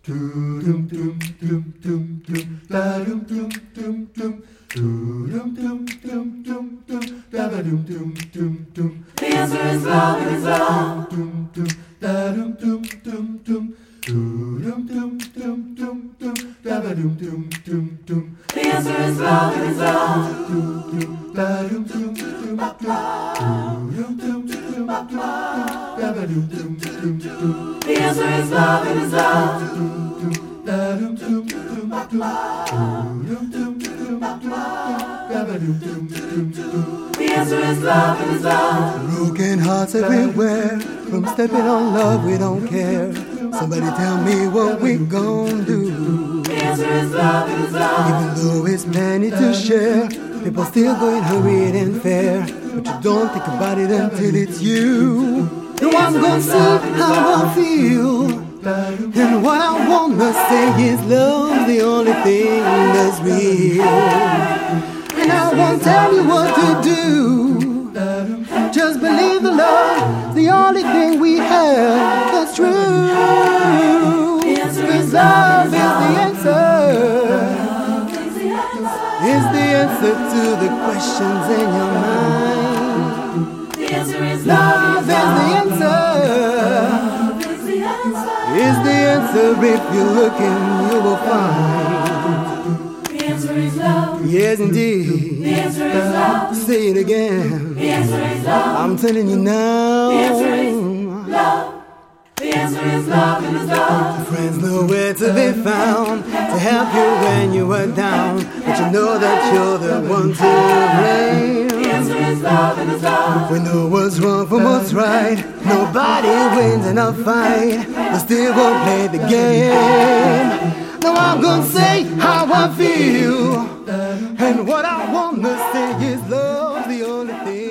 The answer is love, it is love. The answer is love, it is love. The answer is love, it is love. The answer is love, it is love. Broken hearts everywhere. From stepping on love, we don't care. Somebody tell me what we gon' do. The answer is love, it is love. Even though it's plenty to share, people still going hurried and fair. But you don't think about it until it's you. No, I'm gonna say how I feel. And what I wanna say is love's the only thing that's real. And I won't tell you what to do. Just believe the love, the only thing we have that's true. Cause love is the answer. Is the answer to the questions in your mind. The answer is Love is the answer. Is the answer if you're looking, you will find. The answer is love. Yes, indeed. The answer is love. Say it again. The answer is love. I'm telling you now. The answer is love. The answer is love, it is love. Friends nowhere to be found to help you when you were down, but you know that you're the one to blame. The answer is love, it is love. We know what's wrong from what's right. Nobody wins in a fight, but still won't play the game. Now I'm gonna say how I feel, and what I wanna say is love, the only thing.